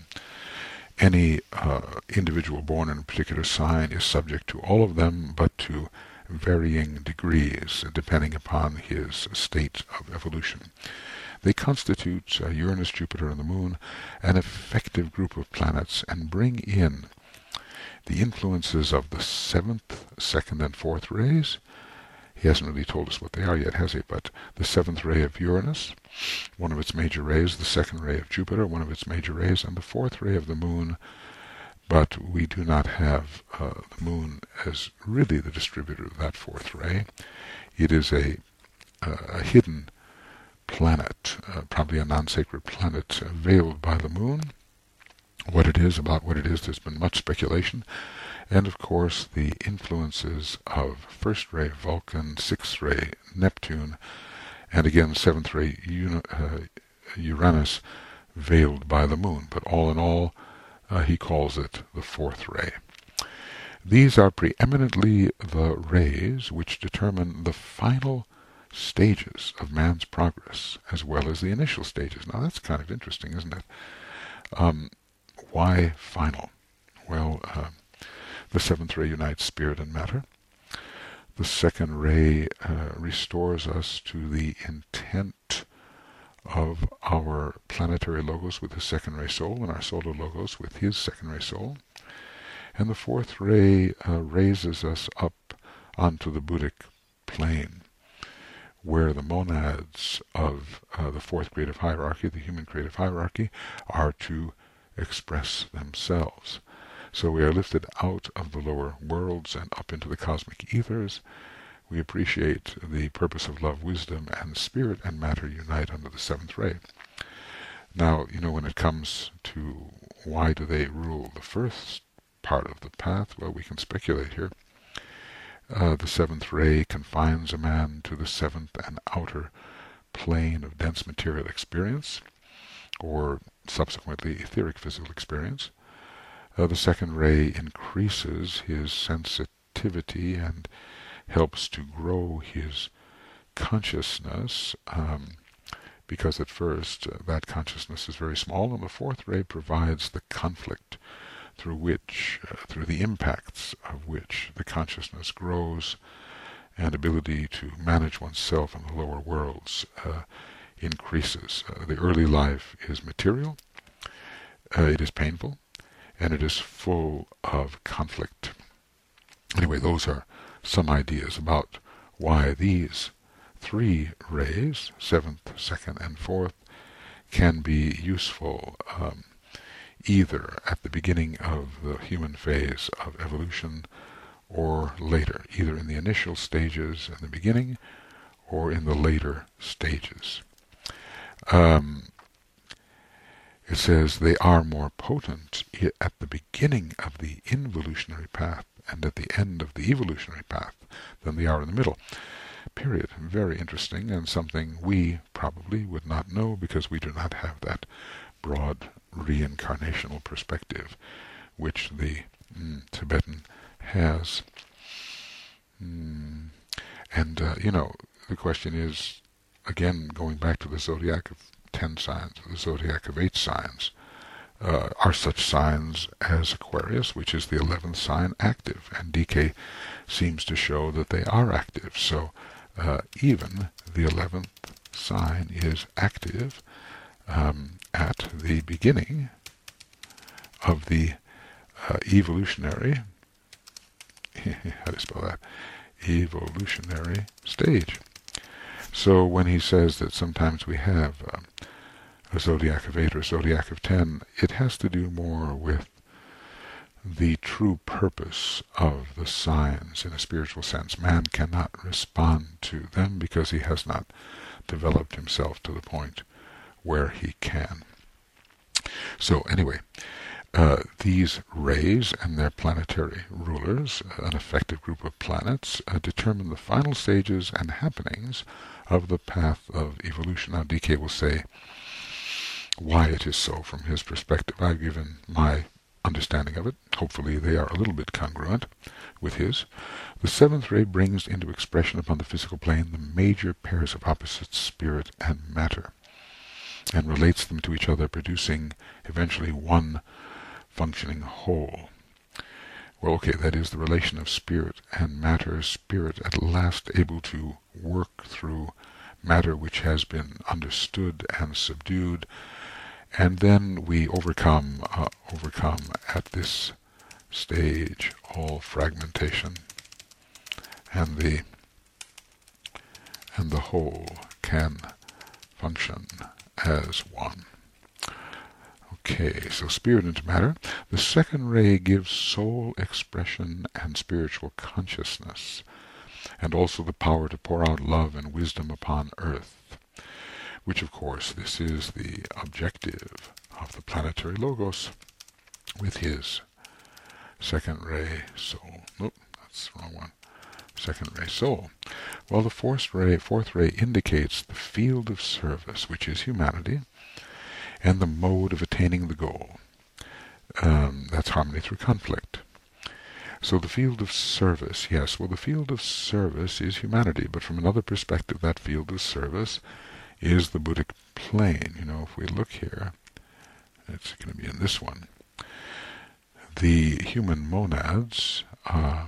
Speaker 1: Any uh, individual born in a particular sign is subject to all of them, but to varying degrees, depending upon his state of evolution. They constitute uh, Uranus, Jupiter, and the Moon, an effective group of planets, and bring in the influences of the seventh, second, and fourth rays. He hasn't really told us what they are yet, has he? But the seventh ray of Uranus, one of its major rays, the second ray of Jupiter, one of its major rays, and the fourth ray of the Moon. But we do not have uh, the Moon as really the distributor of that fourth ray. It is a, uh, a hidden planet, uh, probably a non-sacred planet, uh, veiled by the Moon. What it is, about what it is, there's been much speculation. And of course the influences of first ray Vulcan, sixth ray Neptune, and again seventh ray uh, Uranus, veiled by the Moon. But all in all, Uh, he calls it the fourth ray. These are preeminently the rays which determine the final stages of man's progress as well as the initial stages. Now that's kind of interesting, isn't it? Um, why final? Well, uh, the seventh ray unites spirit and matter. The second ray uh, restores us to the intent of our planetary logos with the second ray soul, and our solar logos with his second ray soul. And the fourth ray uh, raises us up onto the Buddhic plane, where the monads of uh, the fourth creative hierarchy, the human creative hierarchy, are to express themselves. So we are lifted out of the lower worlds and up into the cosmic ethers. We appreciate the purpose of love, wisdom, and spirit and matter unite under the seventh ray. Now, you know, when it comes to why do they rule the first part of the path, well, we can speculate here. Uh, the seventh ray confines a man to the seventh and outer plane of dense material experience, or subsequently etheric physical experience. Uh, the second ray increases his sensitivity and helps to grow his consciousness, um, because at first uh, that consciousness is very small, and the fourth ray provides the conflict through which, uh, through the impacts of which the consciousness grows, and ability to manage oneself in the lower worlds uh, increases. Uh, the early life is material, uh, it is painful, and it is full of conflict. Anyway, those are some ideas about why these three rays, seventh, second, and fourth, can be useful um, either at the beginning of the human phase of evolution or later, either in the initial stages in the beginning or in the later stages. Um, it says they are more potent at the beginning of the involutionary path and at the end of the evolutionary path than they are in the middle. Period. Very interesting, and something we probably would not know because we do not have that broad reincarnational perspective which the mm, Tibetan has. Mm, and, uh, you know, the question is, again, going back to the zodiac of ten signs, the zodiac of eight signs, uh, are such signs as Aquarius, which is the eleventh sign, active? And D K seems to show that they are active. So uh, even the eleventh sign is active um, at the beginning of the uh, evolutionary, how do you spell that, evolutionary stage. So when he says that sometimes we have um, a zodiac of eight or zodiac of ten, it has to do more with the true purpose of the signs in a spiritual sense. Man cannot respond to them because he has not developed himself to the point where he can. So anyway, uh, these rays and their planetary rulers, an effective group of planets, uh, determine the final stages and happenings of the path of evolution. Now D K will say why it is so from his perspective. I've given my understanding of it. Hopefully they are a little bit congruent with his. The seventh ray brings into expression upon the physical plane the major pairs of opposites, spirit and matter, and relates them to each other, producing eventually one functioning whole. Well, okay, that is the relation of spirit and matter, spirit at last able to work through matter which has been understood and subdued, and then we overcome, uh, overcome at this stage all fragmentation, and the and the whole can function as one. Okay, so spirit into matter. The second ray gives soul expression and spiritual consciousness, and also the power to pour out love and wisdom upon earth, which of course this is the objective of the planetary logos with his second ray soul. Nope, that's the wrong one. Second ray soul. Well, the fourth ray, fourth ray indicates the field of service, which is humanity, and the mode of attaining the goal. Um, that's harmony through conflict. So the field of service, yes, well the field of service is humanity, but from another perspective that field of service is the Buddhic plane. You know, if we look here, it's going to be in this one. The human monads, uh,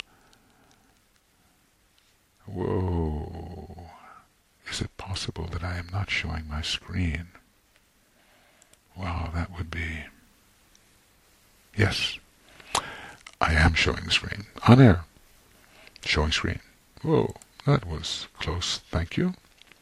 Speaker 1: whoa, is it possible that I am not showing my screen? Wow, that would be, yes, I am showing the screen, on air, showing screen. Whoa, that was close, thank you.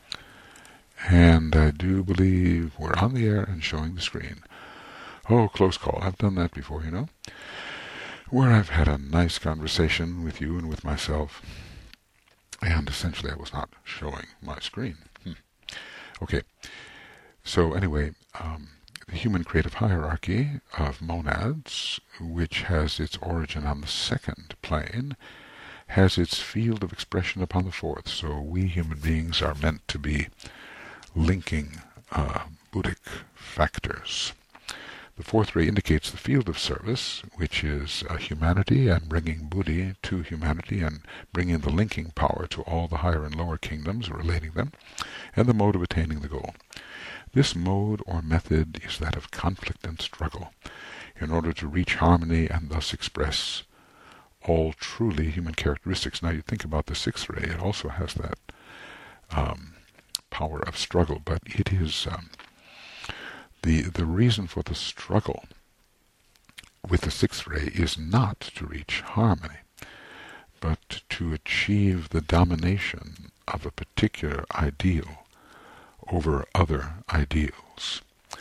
Speaker 1: And I do believe we're on the air and showing the screen. Oh, close call, I've done that before, you know, where I've had a nice conversation with you and with myself, and essentially I was not showing my screen. Hmm. Okay, so anyway, um, the human creative hierarchy of monads, which has its origin on the second plane, has its field of expression upon the fourth. So we human beings are meant to be linking uh, Buddhic factors. The fourth ray indicates the field of service, which is uh, humanity and bringing Buddhi to humanity and bringing the linking power to all the higher and lower kingdoms, relating them, and the mode of attaining the goal. This mode or method is that of conflict and struggle, in order to reach harmony and thus express all truly human characteristics. Now you think about the sixth ray, it also has that um, power of struggle, but it is um, the, the reason for the struggle with the sixth ray is not to reach harmony, but to achieve the domination of a particular ideal over other ideals.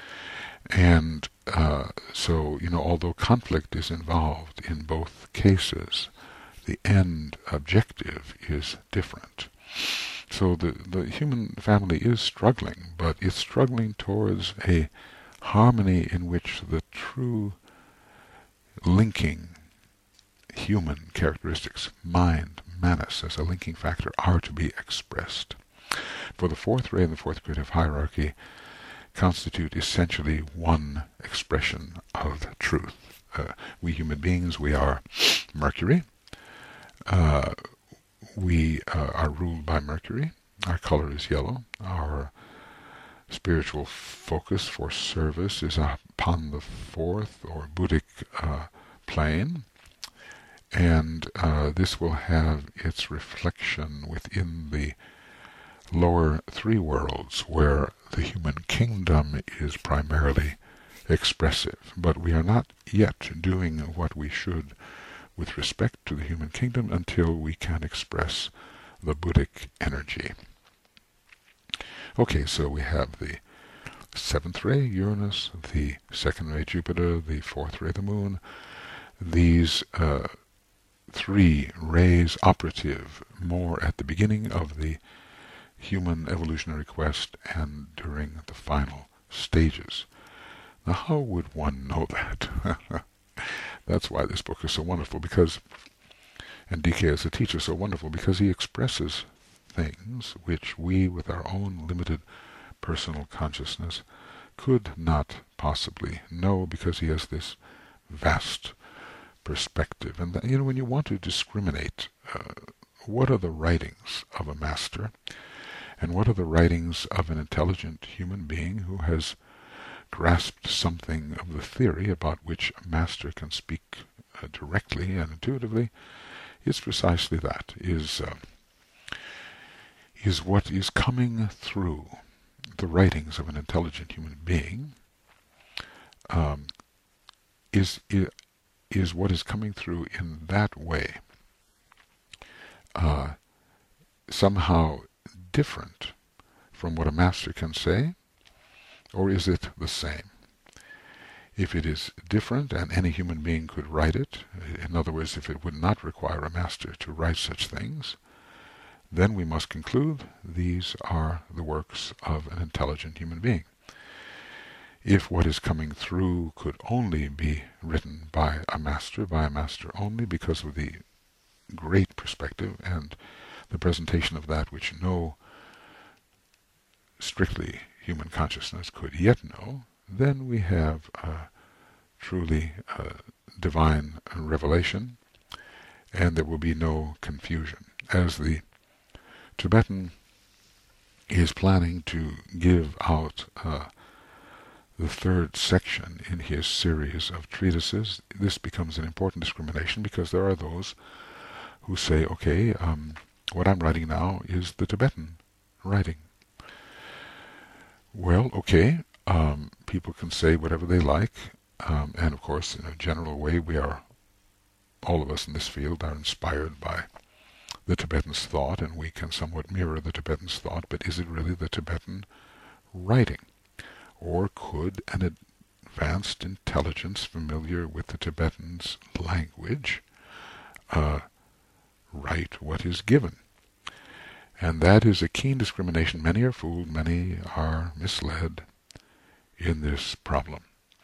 Speaker 1: And uh, so, you know, although conflict is involved in both cases, the end objective is different. So the, the human family is struggling, but it's struggling towards a harmony in which the true linking human characteristics, mind, manas, as a linking factor, are to be expressed. For the fourth ray and the fourth creative hierarchy constitute essentially one expression of truth. Uh, we human beings, we are Mercury. Uh, we uh, are ruled by Mercury. Our color is yellow. Our spiritual focus for service is upon the fourth or Buddhic uh, plane. And uh, this will have its reflection within the lower three worlds, where the human kingdom is primarily expressive. But we are not yet doing what we should with respect to the human kingdom until we can express the Buddhic energy. Okay, so we have the seventh ray, Uranus, the second ray, Jupiter, the fourth ray, the Moon. These uh, three rays operative more at the beginning of the human evolutionary quest and during the final stages. Now, how would one know that? That's why this book is so wonderful, because, and D K as a teacher is so wonderful, because he expresses things which we, with our own limited personal consciousness, could not possibly know, because he has this vast perspective. And, that, you know, when you want to discriminate, uh, what are the writings of a master, and what are the writings of an intelligent human being who has grasped something of the theory about which a master can speak uh, directly and intuitively, is precisely that, is, uh, is what is coming through the writings of an intelligent human being, um, is, is, is what is coming through in that way, uh, somehow different from what a master can say, or is it the same? If it is different and any human being could write it, in other words, if it would not require a master to write such things, then we must conclude these are the works of an intelligent human being. If what is coming through could only be written by a master, by a master only, because of the great perspective and the presentation of that which no strictly human consciousness could yet know, then we have a truly uh, divine revelation, and there will be no confusion. As the Tibetan is planning to give out uh, the third section in his series of treatises, this becomes an important discrimination, because there are those who say, okay, um, what I'm writing now is the Tibetan writing. Well, okay, um, people can say whatever they like, um, and of course, in a general way, we are, all of us in this field are inspired by the Tibetan's thought, and we can somewhat mirror the Tibetan's thought, but is it really the Tibetan writing? Or could an advanced intelligence familiar with the Tibetan's language uh, write what is given? And that is a keen discrimination. Many are fooled, many are misled in this problem.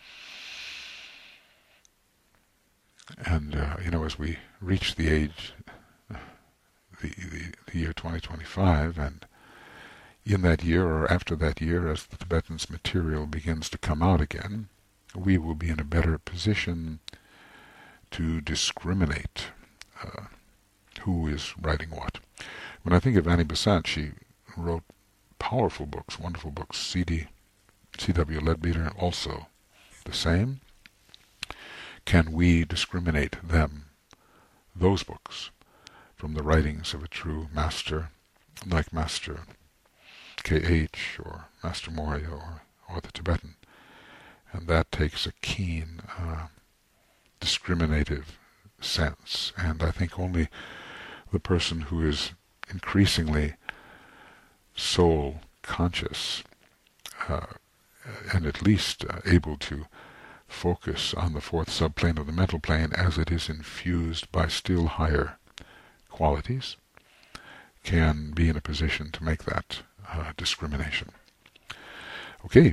Speaker 1: And, uh, you know, as we reach the age, the, the, the year twenty twenty-five, and in that year or after that year, as the Tibetan's material begins to come out again, we will be in a better position to discriminate uh, who is writing what. When I think of Annie Besant, she wrote powerful books, wonderful books. C D, C W Leadbeater also the same. Can we discriminate them, those books, from the writings of a true master like Master K H or Master Morya or, or the Tibetan? And that takes a keen uh, discriminative sense, and I think only the person who is increasingly soul conscious uh, and at least uh, able to focus on the fourth subplane of the mental plane as it is infused by still higher qualities can be in a position to make that uh, discrimination. Okay.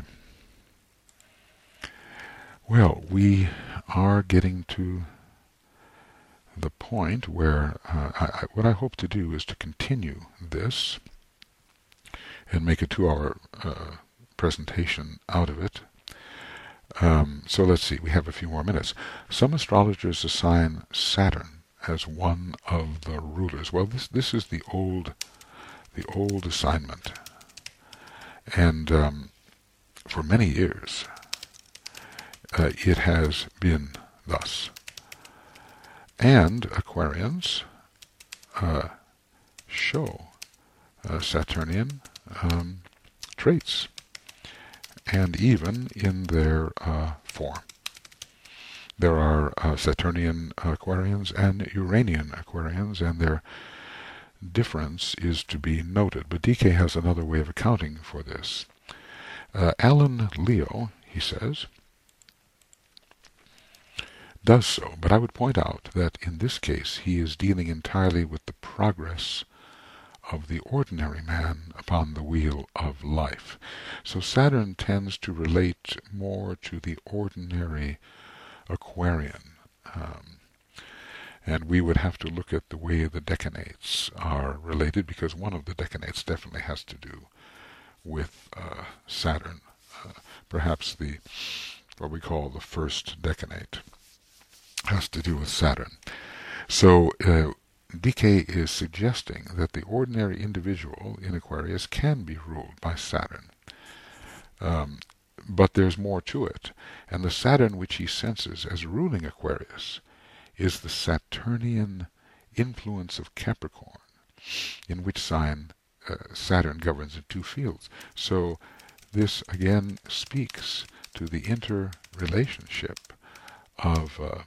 Speaker 1: Well, we are getting to the point where uh, I, I, what I hope to do is to continue this and make a two-hour uh, presentation out of it. Um, so let's see, we have a few more minutes. Some astrologers assign Saturn as one of the rulers. Well, this this is the old the old assignment, and um, for many years uh, it has been thus. And Aquarians uh, show uh, Saturnian um, traits, and even in their uh, form. There are uh, Saturnian Aquarians and Uranian Aquarians, and their difference is to be noted. But D K has another way of accounting for this. Uh, Alan Leo, he says, does so, but I would point out that in this case he is dealing entirely with the progress of the ordinary man upon the wheel of life. So Saturn tends to relate more to the ordinary Aquarian, um, and we would have to look at the way the decanates are related, because one of the decanates definitely has to do with uh, Saturn, uh, perhaps the what we call the first decanate has to do with Saturn. So uh, D K is suggesting that the ordinary individual in Aquarius can be ruled by Saturn. Um, but there's more to it, and the Saturn which he senses as ruling Aquarius is the Saturnian influence of Capricorn, in which sign uh, Saturn governs in two fields. So this again speaks to the interrelationship of uh,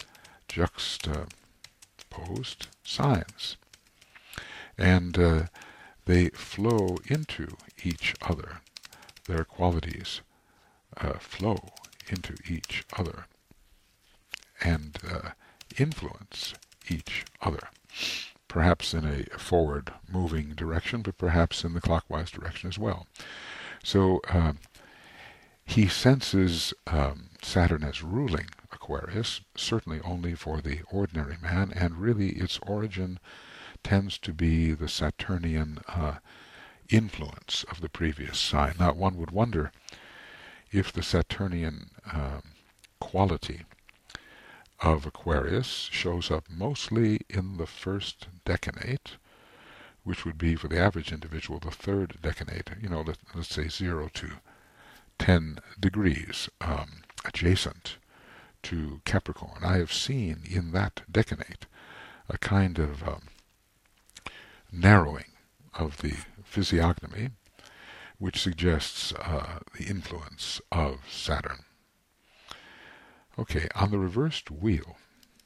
Speaker 1: juxtaposed signs, and uh, they flow into each other. Their qualities uh, flow into each other and uh, influence each other, perhaps in a forward moving direction, but perhaps in the clockwise direction as well. So uh, he senses um, Saturn as ruling Aquarius, certainly only for the ordinary man, and really its origin tends to be the Saturnian uh, influence of the previous sign. Now, one would wonder if the Saturnian um, quality of Aquarius shows up mostly in the first decanate, which would be for the average individual the third decanate, you know, let, let's say zero to ten degrees um, adjacent to Capricorn. I have seen in that decanate a kind of um, narrowing of the physiognomy, which suggests uh, the influence of Saturn. Okay, on the reversed wheel,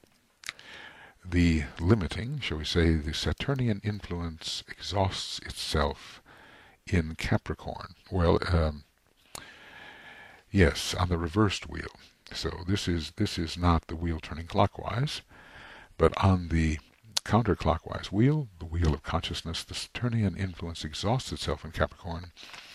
Speaker 1: the limiting, shall we say, the Saturnian influence exhausts itself in Capricorn. Well, um, yes, on the reversed wheel. So this is this is not the wheel turning clockwise, but on the counterclockwise wheel, the wheel of consciousness, the Saturnian influence exhausts itself in Capricorn,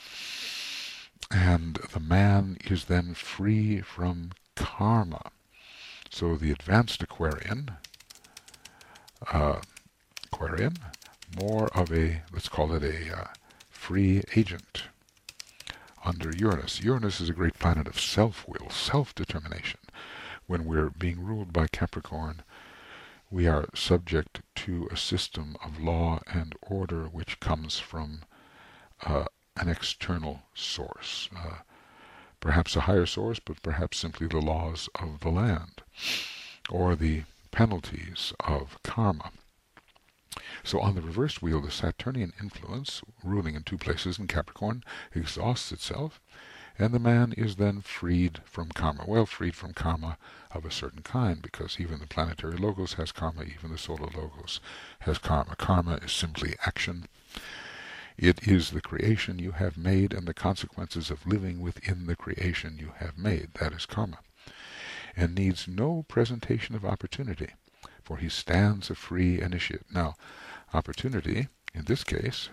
Speaker 1: and the man is then free from karma. So the advanced Aquarian, uh, Aquarian, more of a, let's call it a uh, free agent under Uranus. Uranus is a great planet of self-will, self-determination. When we're being ruled by Capricorn, we are subject to a system of law and order which comes from uh, an external source. Uh, perhaps a higher source, but perhaps simply the laws of the land, or the penalties of karma. So on the reversed wheel, the Saturnian influence, ruling in two places in Capricorn, exhausts itself, and the man is then freed from karma. Well, freed from karma of a certain kind, because even the planetary logos has karma, even the solar logos has karma. Karma is simply action. It is the creation you have made and the consequences of living within the creation you have made. That is karma. And needs no presentation of opportunity, for he stands a free initiate. Now, opportunity, in this case,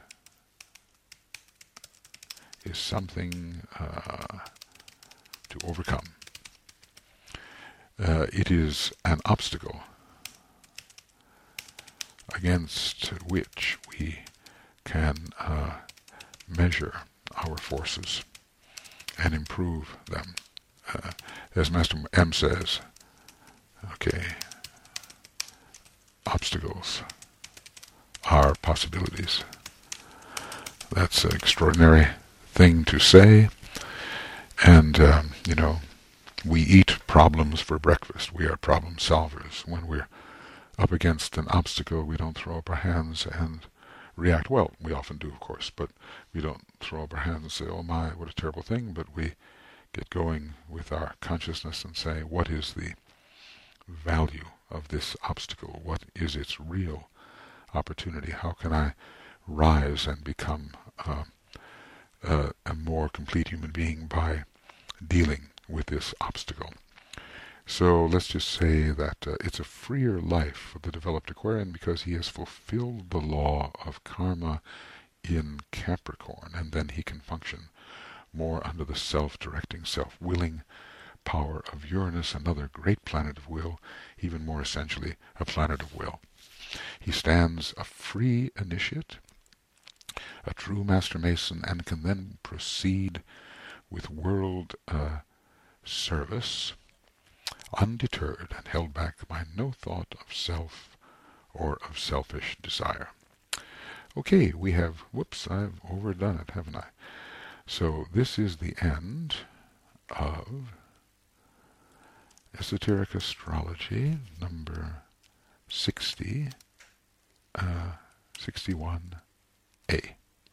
Speaker 1: is something uh, to overcome. Uh, it is an obstacle against which we can uh, measure our forces and improve them. Uh, as Master M says, okay, obstacles are possibilities. That's an extraordinary thing to say, and um, you know, we eat problems for breakfast. We are problem solvers. When we're up against an obstacle, we don't throw up our hands and react. Well, we often do, of course, but we don't throw up our hands and say, oh my, what a terrible thing, but we get going with our consciousness and say, what is the value of this obstacle? What is its real opportunity? How can I rise and become uh, uh, a more complete human being by dealing with this obstacle? So let's just say that uh, it's a freer life for the developed Aquarian because he has fulfilled the law of karma in Capricorn, and then he can function more under the self-directing, self-willing power of Uranus, another great planet of will, even more essentially a planet of will. He stands a free initiate, a true master mason, and can then proceed with world uh, service, undeterred and held back by no thought of self or of selfish desire. Okay, we have, whoops, I've overdone it, haven't I? So this is the end of Esoteric Astrology number sixty, uh, sixty-one A.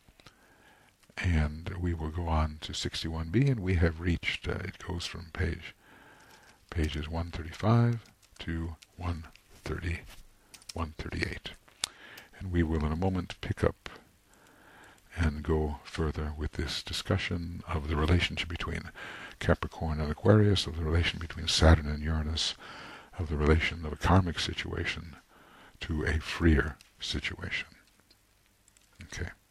Speaker 1: And we will go on to sixty-one B, and we have reached, uh, it goes from page pages one thirty-five to one thirty, one thirty-eight. And we will in a moment pick up and go further with this discussion of the relationship between Capricorn and Aquarius, of the relation between Saturn and Uranus, of the relation of a karmic situation to a freer situation. Okay.